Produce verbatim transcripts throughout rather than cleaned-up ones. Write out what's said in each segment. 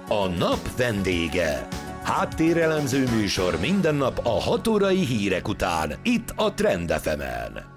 A nap vendége. Háttérelemző műsor minden nap a hat órai hírek után, itt a Trend ef emen.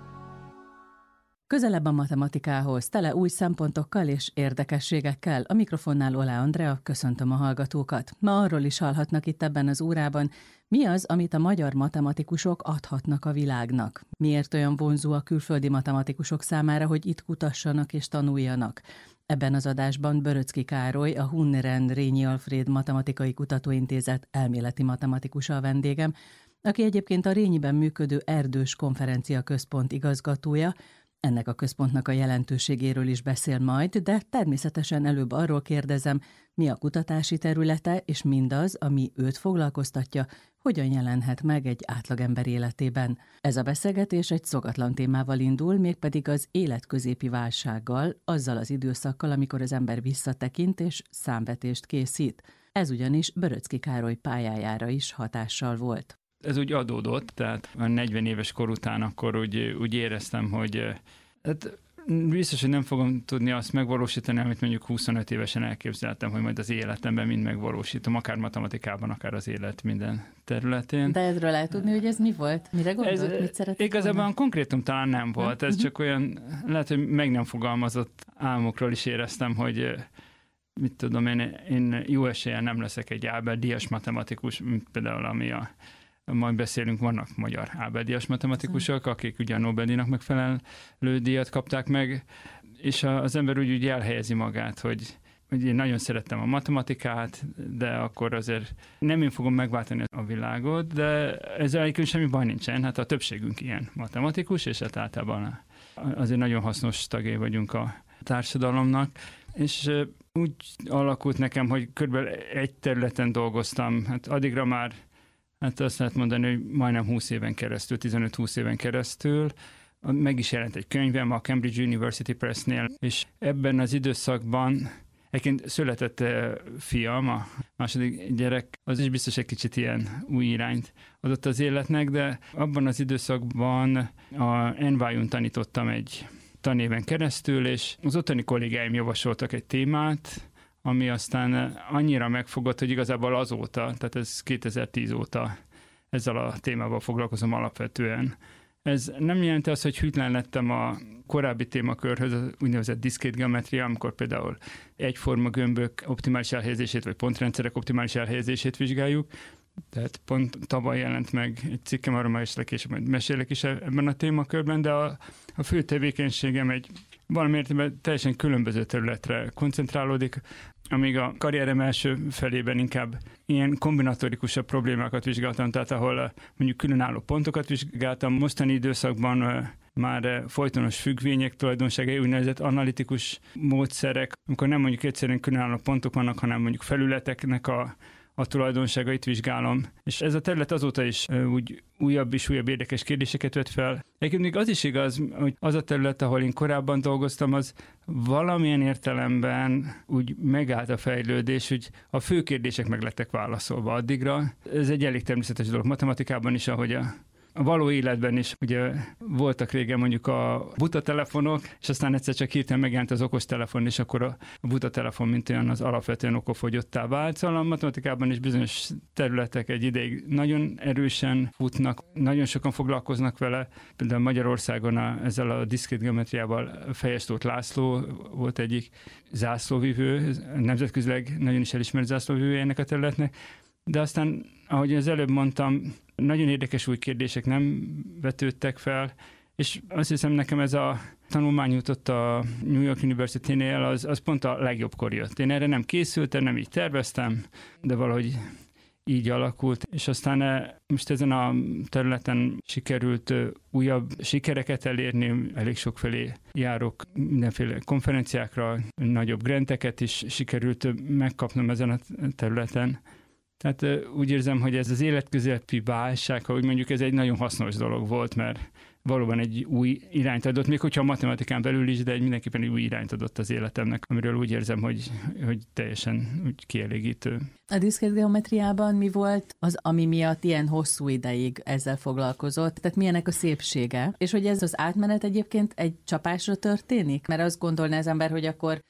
Közelebb a matematikához, tele új szempontokkal és érdekességekkel. A mikrofonnál Olá Andrea, köszöntöm a hallgatókat. Ma arról is hallhatnak itt ebben az órában, mi az, amit a magyar matematikusok adhatnak a világnak. Miért olyan vonzó a külföldi matematikusok számára, hogy itt kutassanak és tanuljanak. Ebben az adásban Böröczky Károly, a Hunneren Rényi Alfréd Matematikai Kutatóintézet elméleti matematikusa a vendégem, aki egyébként a Rényiben működő Erdős Konferencia Központ igazgatója. Ennek a központnak a jelentőségéről is beszél majd, de természetesen előbb arról kérdezem, mi a kutatási területe, és mindaz, ami őt foglalkoztatja, hogyan jelenhet meg egy átlagember életében. Ez a beszélgetés egy szokatlan témával indul, mégpedig az életközépi válsággal, azzal az időszakkal, amikor az ember visszatekint és számvetést készít. Ez ugyanis Böröczky Károly pályájára is hatással volt. Ez úgy adódott, tehát a negyven éves kor után akkor úgy, úgy éreztem, hogy hát biztos, hogy nem fogom tudni azt megvalósítani, amit mondjuk huszonöt évesen elképzeltem, hogy majd az életemben mind megvalósítom, akár matematikában, akár az élet minden területén. De ezről lehet tudni, hogy ez mi volt? Mire gondolt? Ez, Mit szeretett igazából volna? Konkrétum talán nem volt, ez csak olyan, lehet, hogy meg nem fogalmazott álmokról is éreztem, hogy mit tudom, én, én jó eséllyel nem leszek egy Ábel-díjas matematikus, például ami a majd beszélünk, vannak magyar Ábel-díjas matematikusok, akik ugye a Nobel-díjnak megfelelő díjat kapták meg, és az ember úgy, úgy elhelyezi magát, hogy, hogy én nagyon szerettem a matematikát, de akkor azért nem én fogom megváltani a világot, de ezzel egyébként semmi baj nincsen, hát a többségünk ilyen matematikus, és hát általában azért nagyon hasznos tagjai vagyunk a társadalomnak, és úgy alakult nekem, hogy körülbelül egy területen dolgoztam, hát addigra már hát azt lehet mondani, hogy majdnem húsz éven keresztül, tizenöt-húsz éven keresztül. Meg is jelent egy könyvem a Cambridge University Pressnél, és ebben az időszakban egyébként született fiam, a második gyerek, az is biztos egy kicsit ilyen új irányt adott az életnek, de abban az időszakban a en vé í-n tanítottam egy tanéven keresztül, és az ottani kollégáim javasoltak egy témát, ami aztán annyira megfogott, hogy igazából azóta, tehát ez kétezer-tíz óta ezzel a témával foglalkozom alapvetően. Ez nem jelenti azt, hogy hűtlen lettem a korábbi témakörhöz, az úgynevezett diszkrét geometria, amikor például egyforma gömbök optimális elhelyezését, vagy pontrendszerek optimális elhelyezését vizsgáljuk. Tehát pont tavaly jelent meg egy cikkem, arra már is később majd mesélek is ebben a témakörben, de a, a fő tevékenységem egy valamiért teljesen különböző területre koncentrálódik, amíg a karrierem első felében inkább ilyen kombinatorikusabb problémákat vizsgáltam, tehát ahol mondjuk különálló pontokat vizsgáltam. Mostani időszakban már folytonos függvények tulajdonságai, úgynevezett analitikus módszerek, amikor nem mondjuk egyszerűen különálló pontok vannak, hanem mondjuk felületeknek a a tulajdonságait vizsgálom. És ez a terület azóta is úgy újabb és újabb érdekes kérdéseket vett fel. Egyébként még az is igaz, hogy az a terület, ahol én korábban dolgoztam, az valamilyen értelemben úgy megállt a fejlődés, hogy a fő kérdések meg lettek válaszolva addigra. Ez egy elég természetes dolog matematikában is, ahogy a A való életben is ugye voltak régen mondjuk a buta telefonok, és aztán egyszer csak hirtelen megjelent az okostelefon, és akkor a buta telefon mint olyan az alapvetően okofogyottá vált. Szóval a matematikában is bizonyos területek egy ideig nagyon erősen futnak, nagyon sokan foglalkoznak vele. Például Magyarországon a, ezzel a diszkrét geometriával Fejes Tóth László volt egyik zászlóvivő, nemzetközileg nagyon is elismert zászlóvivő ennek a területnek. De aztán, ahogy az előbb mondtam, nagyon érdekes új kérdések nem vetődtek fel, és azt hiszem nekem ez a tanulmány jutott a New York University-nél, az, az pont a legjobbkor jött. Én erre nem készültem, nem így terveztem, de valahogy így alakult, és aztán most ezen a területen sikerült újabb sikereket elérni, elég sokfelé járok mindenféle konferenciákra, nagyobb granteket is sikerült megkapnom ezen a területen. Tehát úgy érzem, hogy ez az életközepi válság, ahogy mondjuk ez egy nagyon hasznos dolog volt, mert valóban egy új irányt adott, még hogyha a matematikán belül is, de egy mindenképpen egy új irányt adott az életemnek, amiről úgy érzem, hogy, hogy teljesen úgy kielégítő. A diszkrét geometriában mi volt az, ami miatt ilyen hosszú ideig ezzel foglalkozott? Tehát milyenek a szépsége? És hogy ez az átmenet egyébként egy csapásra történik? Mert azt gondolná az ember, hogy akkor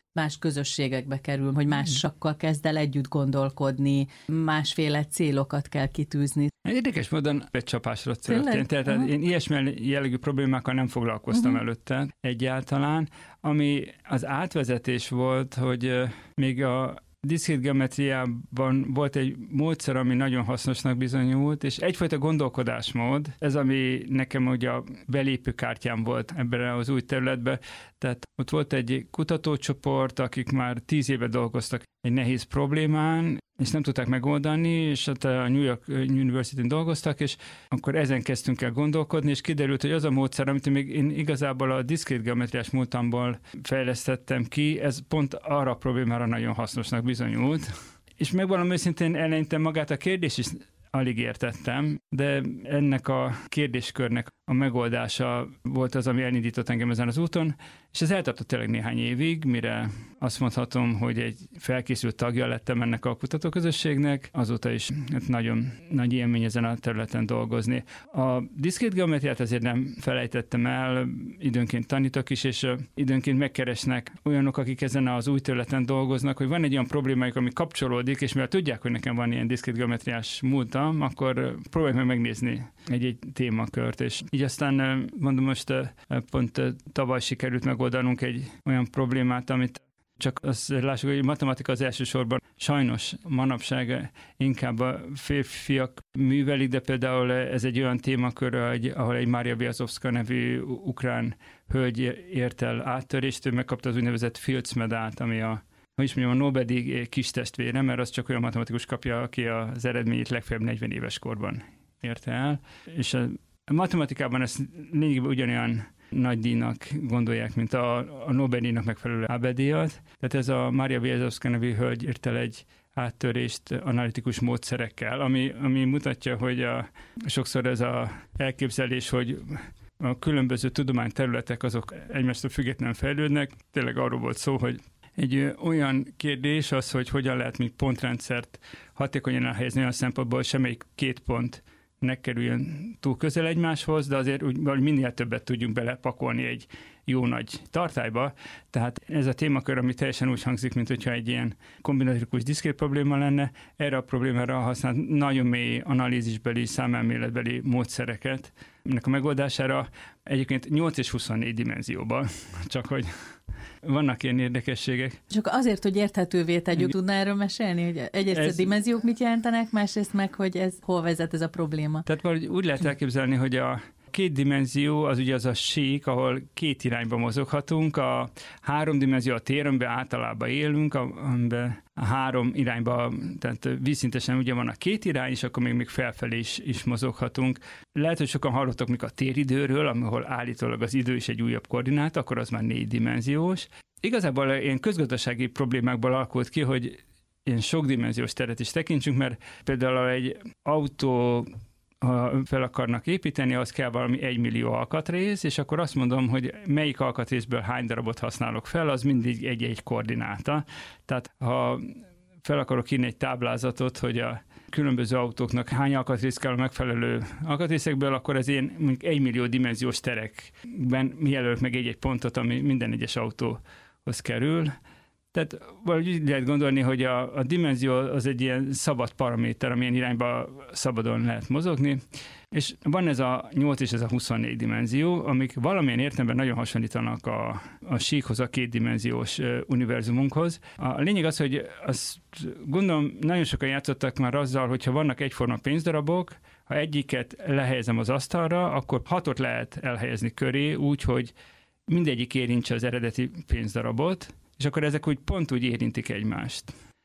más közösségekbe kerül, hogy másakkal kezd el együtt gondolkodni, másféle célokat kell kitűzni. Érdekes módon egy csapásra történt. Tehát uh-huh. én ilyesmi jellegű problémákkal nem foglalkoztam uh-huh. előtte egyáltalán, ami az átvezetés volt, hogy még a diszkrét geometriában volt egy módszer, ami nagyon hasznosnak bizonyult, és egyfajta gondolkodásmód, ez ami nekem ugye a belépőkártyám volt ebben az új területben, tehát ott volt egy kutatócsoport, akik már tíz éve dolgoztak egy nehéz problémán, és nem tudták megoldani, és ott a New York University-n dolgoztak, és akkor ezen kezdtünk el gondolkodni, és kiderült, hogy az a módszer, amit még én igazából a diszkrét geometriás múltamból fejlesztettem ki, ez pont arra a problémára nagyon hasznosnak bizonyult. És megvalom őszintén eleinte magát a kérdést is alig értettem, de ennek a kérdéskörnek a megoldása volt az, ami elindított engem ezen az úton, és ez eltartott tényleg néhány évig, mire azt mondhatom, hogy egy felkészült tagja lettem ennek a kutatóközösségnek, azóta is nagyon nagy élmény ezen a területen dolgozni. A diszkrét geometriát azért nem felejtettem el, időnként tanítok is, és időnként megkeresnek olyanok, akik ezen az új területen dolgoznak, hogy van egy olyan problémájuk, ami kapcsolódik, és mivel tudják, hogy nekem van ilyen diszkrét geometriás múltam, akkor próbáljuk meg megnézni egy-egy témakört, és így aztán mondom, most pont tavaly sikerült megoldanunk egy olyan problémát, amit csak azt lássuk, hogy matematika az elsősorban sajnos manapság inkább a férfiak művelik, de például ez egy olyan témakör, ahol egy Mária Viazovska nevű ukrán hölgy ért el áttörést, ő megkapta az úgynevezett Fields medált, ami a hogy is mondjam, a Nobel-díj kis testvére, mert az csak olyan matematikus kapja, aki az eredményét legfeljebb negyven éves korban érte el. És a matematikában ezt lényegében ugyanolyan nagy díjnak gondolják, mint a, a Nobel-díjnak megfelelő Abel-díjat. Tehát ez a Mária Viazovska nevű hölgy ért el egy áttörést analitikus módszerekkel, ami, ami mutatja, hogy a, sokszor ez az elképzelés, hogy a különböző tudományterületek azok egymástól függetlenül fejlődnek. Tényleg arról volt szó, hogy egy olyan kérdés az, hogy hogyan lehet még pontrendszert hatékonyan elhelyezni olyan szempontból, hogy semmelyik két pont ne kerüljön túl közel egymáshoz, de azért úgy, minél többet tudjunk belepakolni egy jó nagy tartályba. Tehát ez a témakör, ami teljesen úgy hangzik, mint hogyha egy ilyen kombinatorikus diszkrét probléma lenne, erre a problémára használ nagyon mély analízisbeli, számelméletbeli módszereket. Ennek a megoldására egyébként nyolc és huszonnégy dimenzióban, csak hogy vannak ilyen érdekességek. Csak azért, hogy érthetővé tegyük, tudná erről mesélni, hogy egyrészt ez... a dimenziók mit jelentenek, másrészt meg, hogy ez hol vezet ez a probléma. Tehát valahogy úgy lehet elképzelni, hogy a két dimenzió az ugye az a sík, ahol két irányba mozoghatunk, a három dimenzió a tér, amiben általában élünk, amiben a három irányba, tehát vízszintesen ugye van a két irány, és akkor még, még felfelé is, is mozoghatunk. Lehet, hogy sokan hallottak még a téridőről, ahol állítólag az idő is egy újabb koordinát, akkor az már négy dimenziós. Igazából ilyen közgazdasági problémákból alakult ki, hogy ilyen sokdimenziós teret is tekintsünk, mert például egy autó ha fel akarnak építeni, az kell valami egymillió alkatrész, és akkor azt mondom, hogy melyik alkatrészből hány darabot használok fel, az mindig egy-egy koordináta. Tehát ha fel akarok írni egy táblázatot, hogy a különböző autóknak hány alkatrész kell a megfelelő alkatrészekből, akkor ez ilyen mondjuk egymillió dimenziós terekben jelölök meg egy-egy pontot, ami minden egyes autóhoz kerül. Tehát valahogy úgy lehet gondolni, hogy a, a dimenzió az egy ilyen szabad paraméter, amilyen irányba szabadon lehet mozogni, és van ez a nyolc és ez a huszonnégy dimenzió, amik valamilyen értelemben nagyon hasonlítanak a, a síkhoz, a kétdimenziós univerzumunkhoz. A lényeg az, hogy azt gondolom, nagyon sokan játszottak már azzal, hogyha vannak egyforma pénzdarabok, ha egyiket lehelyezem az asztalra, akkor hatot lehet elhelyezni köré úgy, hogy mindegyik érintse az eredeti pénzdarabot, és akkor ezek úgy pont úgy érintik egymást.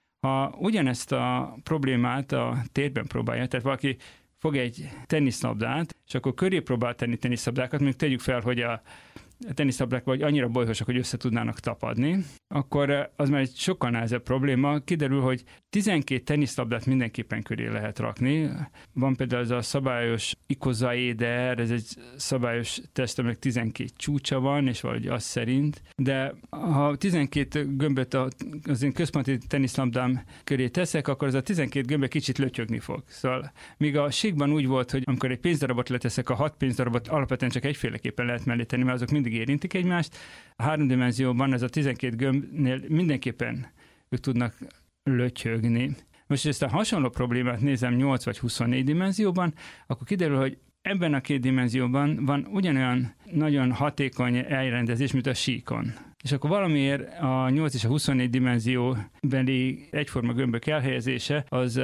Ha ugyanezt a problémát a térben próbálja, tehát valaki fog egy teniszlabdát, és akkor köré próbál tenni teniszlabdákat, mondjuk tegyük fel, hogy a teniszlabdák vagy annyira bolyhosak, hogy össze tudnának tapadni, akkor az már egy sokkal nehezebb probléma. Kiderül, hogy tizenkét teniszlabdát mindenképpen köré lehet rakni. Van például ez a szabályos ikozaéder, ez egy szabályos test, aminek tizenkét csúcsa van, és valahogy az szerint. De ha tizenkét gömböt az én központi teniszlabdám köré teszek, akkor az a tizenkét gömbbe kicsit lötyögni fog. Szóval míg a síkban úgy volt, hogy amikor egy pénzdarabot leteszek, a hat pénzdarabot alapvetően csak egyféleképpen lehet mellé tenni, mert azok mind mindig érintik egymást. A három dimenzióban ez a tizenkét gömbnél mindenképpen ők tudnak lötyögni. Most, ezt a hasonló problémát nézem nyolc vagy huszonnégy dimenzióban, akkor kiderül, hogy ebben a két dimenzióban van ugyanolyan nagyon hatékony elrendezés, mint a síkon. És akkor valamiért a nyolc és a huszonnégy dimenzióbeli egyforma gömbök elhelyezése az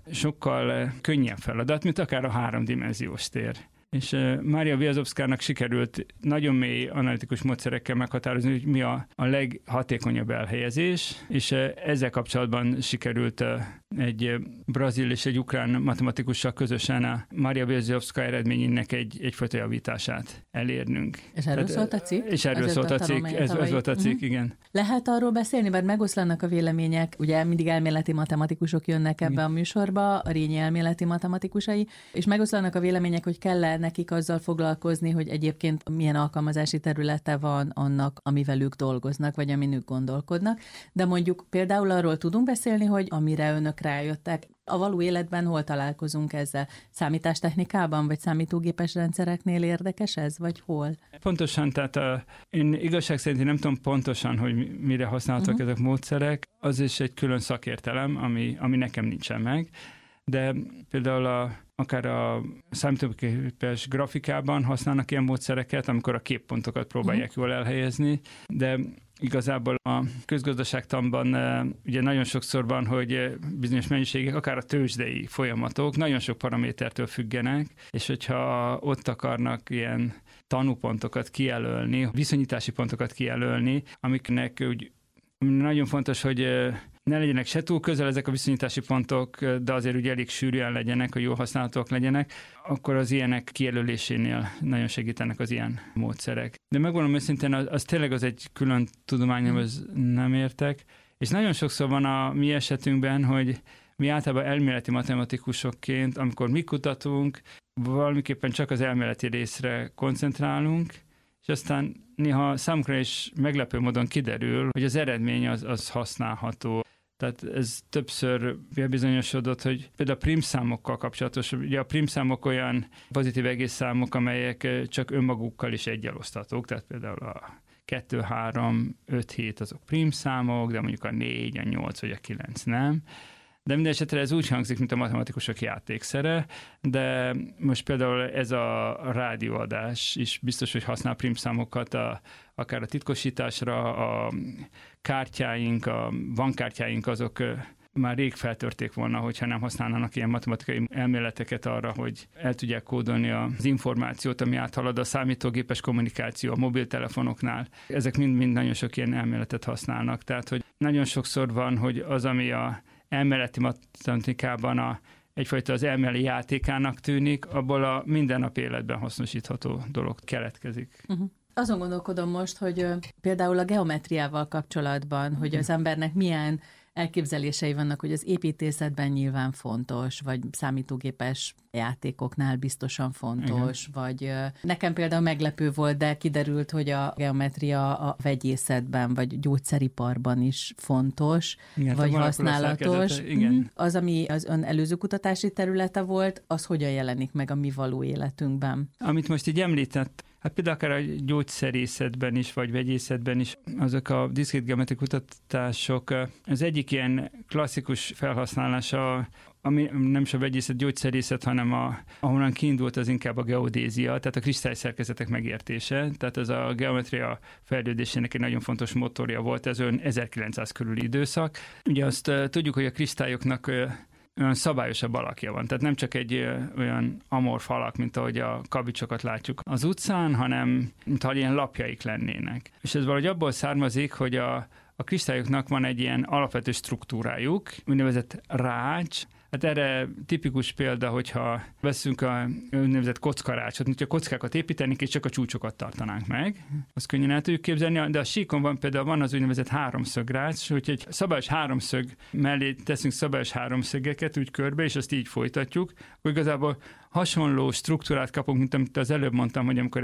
sokkal könnyebb feladat, mint akár a háromdimenziós tér. És Mária Biazovszkának sikerült nagyon mély analitikus módszerekkel meghatározni, hogy mi a, a leghatékonyabb elhelyezés, és ezzel kapcsolatban sikerült egy brazil és egy ukrán matematikussal közösen a Mária Biazovszka eredményének egy, egyfajta javítását elérnünk. És erről szólt a cikk? És erről szólt a cikk, ez, ez volt a cikk, uh-huh. igen. Lehet arról beszélni, mert megoszlanak a vélemények, ugye mindig elméleti matematikusok jönnek ebbe a műsorba, a Rényi elméleti matematikusai, és megoszlanak a vélemények, hogy kell nekik azzal foglalkozni, hogy egyébként milyen alkalmazási területe van annak, amivel ők dolgoznak, vagy amin ők gondolkodnak. De mondjuk például arról tudunk beszélni, hogy amire önök rájöttek, a való életben hol találkozunk ezzel? Számítástechnikában, vagy számítógépes rendszereknél érdekes ez, vagy hol? Pontosan, tehát a, én igazság szerint én nem tudom pontosan, hogy mire használhatók uh-huh. ezek a módszerek. Az is egy külön szakértelem, ami, ami nekem nincsen meg. De például a, akár a számítógépes grafikában használnak ilyen módszereket, amikor a képpontokat próbálják uh-huh. jól elhelyezni, de igazából a közgazdaságtanban ugye nagyon sokszor van, hogy bizonyos mennyiségek, akár a tőzsdei folyamatok nagyon sok paramétertől függenek, és hogyha ott akarnak ilyen tanúpontokat kijelölni, viszonyítási pontokat kijelölni, amiknek úgy nagyon fontos, hogy ne legyenek se túl közel ezek a viszonyítási pontok, de azért ugye elég sűrűen legyenek, hogy jól használhatóak legyenek, akkor az ilyenek kijelölésénél nagyon segítenek az ilyen módszerek. De megmondom őszintén, az, az tényleg az egy külön tudomány, az nem értek, és nagyon sokszor van a mi esetünkben, hogy mi általában elméleti matematikusokként, amikor mi kutatunk, valamiképpen csak az elméleti részre koncentrálunk, és aztán néha számunkra is meglepő módon kiderül, hogy az eredmény az, az használható. Tehát ez többször bebizonyosodott, hogy például a prímszámokkal kapcsolatos, ugye a prímszámok olyan pozitív egész számok, amelyek csak önmagukkal is egyeloszthatók, tehát például a kettő, három, öt, hét azok prímszámok, de mondjuk a négy, a nyolc vagy a kilenc nem. De minden esetre ez úgy hangzik, mint a matematikusok játékszere, de most például ez a rádióadás is biztos, hogy használ prímszámokat a, akár a titkosításra, a kártyáink, a bankkártyáink azok már rég feltörték volna, hogyha nem használnának ilyen matematikai elméleteket arra, hogy el tudják kódolni az információt, ami áthalad a számítógépes kommunikáció a mobiltelefonoknál. Ezek mind-mind nagyon sok ilyen elméletet használnak, tehát hogy nagyon sokszor van, hogy az, ami a elméleti matematikában a, egyfajta az elméleti játékának tűnik, abból a mindennapi életben hasznosítható dolog keletkezik. Uh-huh. Azon gondolkodom most, hogy uh, például a geometriával kapcsolatban, hogy az embernek milyen elképzelései vannak, hogy az építészetben nyilván fontos, vagy számítógépes játékoknál biztosan fontos, igen. vagy uh, nekem például meglepő volt, de kiderült, hogy a geometria a vegyészetben, vagy gyógyszeriparban is fontos, igen, vagy használatos. Igen. Az, ami az ön előző kutatási területe volt, az hogyan jelenik meg a mi való életünkben? Amit most így említett, hát például akár a gyógyszerészetben is, vagy vegyészetben is, azok a diszkrét geometri kutatások, az egyik ilyen klasszikus felhasználása, ami nem is a vegyészet, gyógyszerészet, hanem a, ahonnan kiindult az inkább a geodézia, tehát a kristályszerkezetek megértése. Tehát ez a geometria fejlődésének egy nagyon fontos motorja volt, ez ön ezerkilencszáz körüli időszak. Ugye azt tudjuk, hogy a kristályoknak olyan szabályosabb alakja van. Tehát nem csak egy ö, olyan amorf alak, mint ahogy a kavicsokat látjuk az utcán, hanem mintha ilyen lapjaik lennének. És ez valahogy abból származik, hogy a, a kristályoknak van egy ilyen alapvető struktúrájuk, úgynevezett rács. Hát erre tipikus példa, hogyha veszünk a úgynevezett kockarácsot, mint a kockákat építenénk, és csak a csúcsokat tartanánk meg. Azt könnyen el tudjuk képzelni, de a síkon van például van az úgynevezett háromszögrács, úgyhogy szabályos háromszög mellé teszünk szabályos háromszögeket úgy körbe, és azt így folytatjuk, hogy igazából hasonló struktúrát kapunk, mint amit az előbb mondtam, hogy amikor egy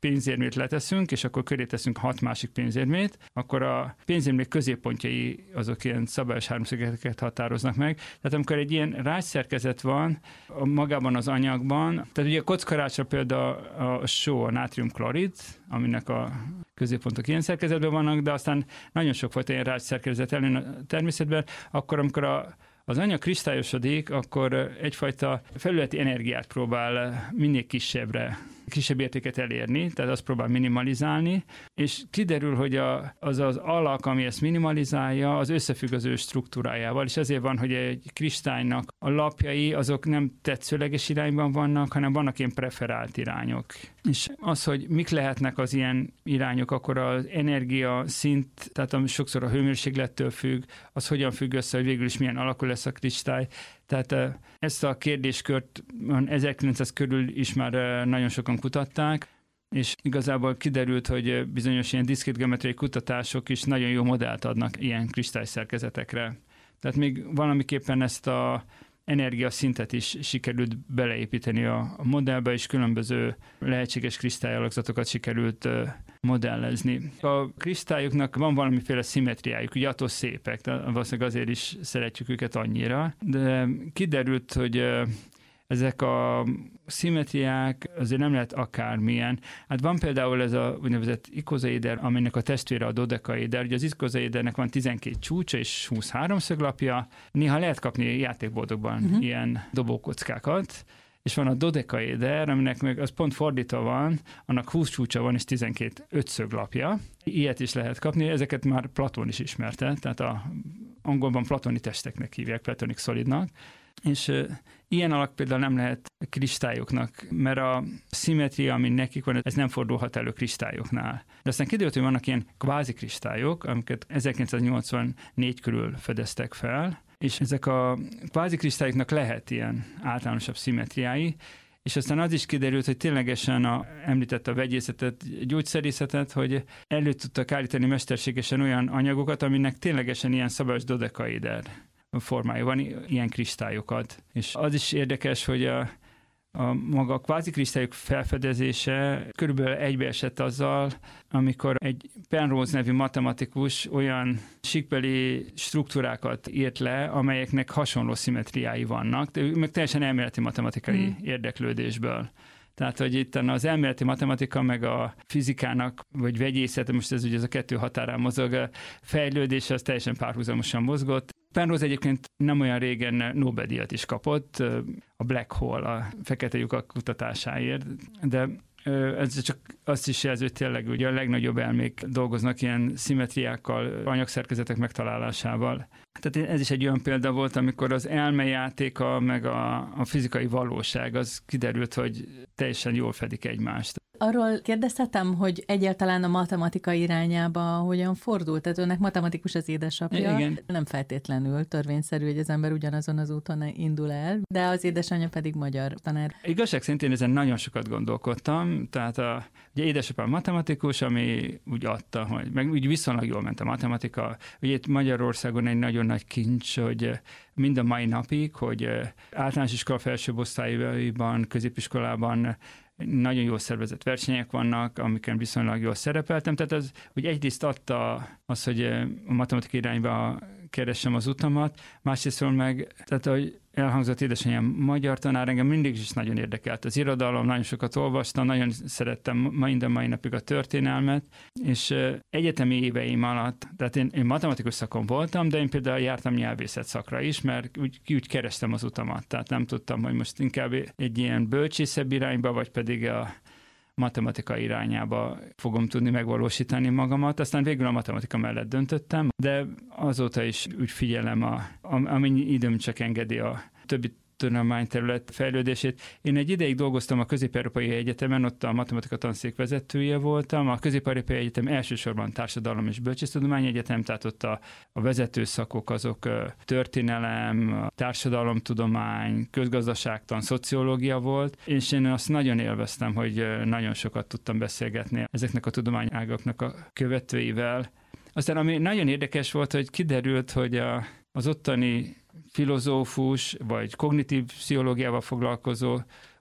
pénzérmét leteszünk, és akkor köré teszünk hat másik pénzérmét, akkor a pénzérmék középpontjai azok ilyen szabályos háromszögeket határoznak meg. Tehát amikor egy ilyen rácsszerkezet van magában az anyagban, tehát ugye a kockarácsra például a só, a nátriumklorid, aminek a középpontok ilyen szerkezetben vannak, de aztán nagyon sokfajta ilyen rácsszerkezet ellen a természetben, akkor amikor a az anyag kristályosodik, akkor egyfajta felületi energiát próbál minél kisebbre, kisebb értéket elérni, tehát azt próbál minimalizálni, és kiderül, hogy a, az az alak, ami ezt minimalizálja, az összefügg az ő struktúrájával, és ezért van, hogy egy kristálynak a lapjai azok nem tetszőleges irányban vannak, hanem vannak ilyen preferált irányok. És az, hogy mik lehetnek az ilyen irányok, akkor az energia szint, tehát ami sokszor a hőmérséklettől függ, az hogyan függ össze, hogy végül is milyen alakú lesz a kristály. Tehát ezt a kérdéskört ezerkilencszáz körül is már nagyon sokan kutatták, és igazából kiderült, hogy bizonyos ilyen diszkrétgeometriai kutatások is nagyon jó modellt adnak ilyen kristályszerkezetekre. Tehát még valamiképpen ezt a energiaszintet is sikerült beleépíteni a modellbe, és különböző lehetséges kristályalakzatokat sikerült modellezni. A kristályoknak van valamiféle szimmetriájuk, ugye attól szépek, de valószínűleg azért is szeretjük őket annyira, de kiderült, hogy ezek a szimmetriák azért nem lehet akármilyen. Hát van például ez a úgynevezett ikozaéder, aminek a testvére a dodekaéder. Ugye az ikozaédernek van tizenkét csúcsa és húsz háromszöglapja. Néha lehet kapni játékboltokban uh-huh. ilyen dobókockákat, és van a dodekaéder, aminek meg az pont fordítva van, annak húsz csúcsa van és tizenkét ötszöglapja. Ilyet is lehet kapni, ezeket már Platón is ismerte, tehát a angolban platoni testeknek hívják, platonic solidnak. És uh, ilyen alak például nem lehet kristályoknak, mert a szimmetria, ami nekik van, ez nem fordulhat elő kristályoknál. De aztán kiderült, hogy vannak ilyen kvázi kristályok, amiket ezerkilencszáznyolcvannégy körül fedeztek fel, és ezek a kvázi kristályoknak lehet ilyen általánosabb szimmetriái, és aztán az is kiderült, hogy ténylegesen a, említette a vegyészetet, gyógyszerészetet, hogy elő tudtak állítani mesterségesen olyan anyagokat, aminek ténylegesen ilyen szabályos dodekaéder formája van, ilyen kristályokat. És az is érdekes, hogy a, a maga a kvázikristályok felfedezése körülbelül egybeesett azzal, amikor egy Penrose nevű matematikus olyan síkbeli struktúrákat írt le, amelyeknek hasonló szimmetriái vannak, de meg teljesen elméleti matematikai mm. érdeklődésből. Tehát, hogy itt az elméleti matematika, meg a fizikának, vagy vegyészet, most ez ugye ez a kettő határán mozog, a fejlődése az teljesen párhuzamosan mozgott. Penrose egyébként nem olyan régen Nobel-díjat is kapott, a Black Hole, a fekete lyukak kutatásáért, de ez csak azt is jelzi, hogy tényleg ugye a legnagyobb elmék dolgoznak ilyen szimmetriákkal, anyagszerkezetek megtalálásával. Tehát ez is egy olyan példa volt, amikor az elmejátéka, meg a, a fizikai valóság, az kiderült, hogy teljesen jól fedik egymást. Arról kérdeztetem, hogy egyáltalán a matematika irányába hogyan fordult, tehát önnek matematikus az édesapja. Igen. Nem feltétlenül törvényszerű, hogy az ember ugyanazon az úton indul el, de az édesanyja pedig magyar tanár. Igazság szerint én ezen nagyon sokat gondolkodtam, tehát a, ugye édesapám matematikus, ami úgy adta, hogy meg úgy viszonylag jól ment a matematika. Ugye itt Magyarországon egy nagyon nagy kincs, hogy mind a mai napig, hogy általános iskola felsőbb osztályaiban, középiskolában nagyon jól szervezett versenyek vannak, amiken viszonylag jól szerepeltem. Tehát az, hogy egyrészt adta az, hogy a matematika irányba keressem az utamat, másrésztről meg, tehát hogy elhangzott édesanyám magyar tanár, engem mindig is nagyon érdekelt az irodalom, nagyon sokat olvastam, nagyon szerettem minden mai napig a történelmet, és egyetemi éveim alatt, tehát én, én matematikus szakon voltam, de én például jártam nyelvészet szakra is, mert úgy, úgy kerestem az utamat, tehát nem tudtam, hogy most inkább egy ilyen bölcsészebb irányba, vagy pedig a matematika irányába fogom tudni megvalósítani magamat. Aztán végül a matematika mellett döntöttem, de azóta is úgy figyelem, a, amennyi időm csak engedi a többi tudományterület fejlődését. Én egy ideig dolgoztam a Közép-Európai Egyetemen, ott a matematika tanszék vezetője voltam. A Közép-Európai Egyetem elsősorban társadalom és bölcsészettudományi egyetem, tehát ott a, a vezetőszakok azok történelem, társadalomtudomány, közgazdaságtan, szociológia volt, és én azt nagyon élveztem, hogy nagyon sokat tudtam beszélgetni ezeknek a tudományágaknak a követőivel. Aztán ami nagyon érdekes volt, hogy kiderült, hogy a, az ottani filozófus, vagy kognitív pszichológiával foglalkozó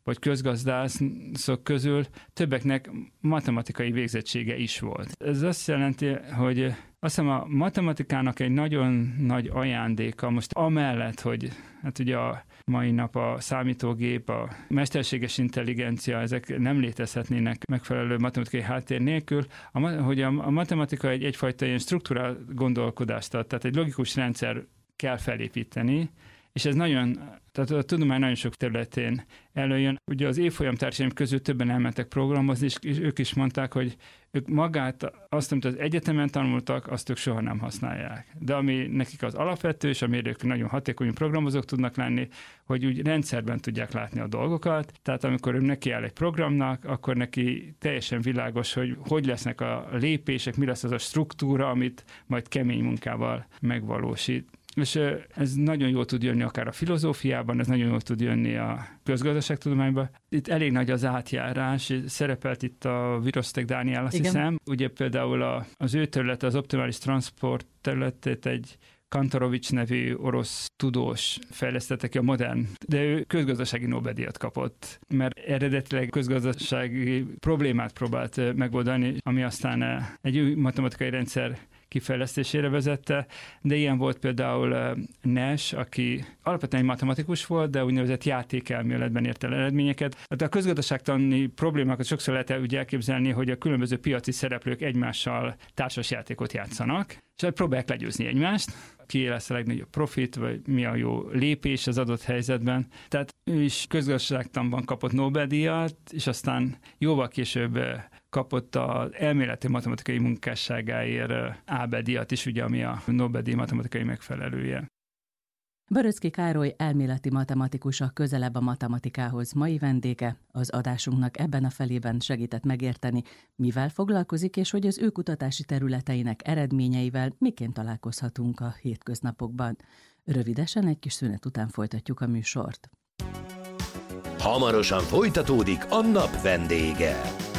vagy közgazdászok közül többeknek matematikai végzettsége is volt. Ez azt jelenti, hogy azt hiszem a matematikának egy nagyon nagy ajándéka, most amellett, hogy hát ugye a mai nap a számítógép, a mesterséges intelligencia, ezek nem létezhetnének megfelelő matematikai háttér nélkül, a, hogy a, a matematika egy, egyfajta ilyen struktúrált gondolkodást ad, tehát egy logikus rendszer kell felépíteni, és ez nagyon, tehát a tudomány nagyon sok területén előjön. Ugye az évfolyam társaim közül többen elmentek programozni, és ők is mondták, hogy ők magát, azt, amit az egyetemen tanultak, azt ők soha nem használják. De ami nekik az alapvető, és amire ők nagyon hatékony programozók tudnak lenni, hogy úgy rendszerben tudják látni a dolgokat. Tehát amikor ő neki áll egy programnak, akkor neki teljesen világos, hogy hogy lesznek a lépések, mi lesz az a struktúra, amit majd kemény munkával megvalósít. És ez nagyon jól tud jönni akár a filozófiában, ez nagyon jól tud jönni a közgazdaságtudományban. Itt elég nagy az átjárás, szerepelt itt a Virosztek Dániel, azt Igen. hiszem. Ugye például a, az ő területe, az optimális transport területét egy Kantarovics nevű orosz tudós fejlesztette ki a modern, de ő közgazdasági Nobel-díjat kapott, mert eredetileg közgazdasági problémát próbált megoldani, ami aztán egy új matematikai rendszer kifejlesztésére vezette, de ilyen volt például Nash, aki alapvetően egy matematikus volt, de úgynevezett játékelméletben ért el eredményeket. Hát a közgazdaságtani problémákat sokszor lehet úgy elképzelni, hogy a különböző piaci szereplők egymással társasjátékot játszanak, és próbálják legyőzni egymást, ki lesz a legnagyobb profit, vagy mi a jó lépés az adott helyzetben. Tehát ő is közgazdaságtanban kapott Nobel-díjat, és aztán jóval később kapott az elméleti matematikai munkásságáért Ábel-díjat is, ugye, ami a Nobel-díj matematikai megfelelője. Böröczky Károly elméleti matematikus a Közelebb a matematikához mai vendége. Az adásunknak ebben a felében segített megérteni, mivel foglalkozik, és hogy az ő kutatási területeinek eredményeivel miként találkozhatunk a hétköznapokban. Rövidesen egy kis szünet után folytatjuk a műsort. Hamarosan folytatódik a nap vendége.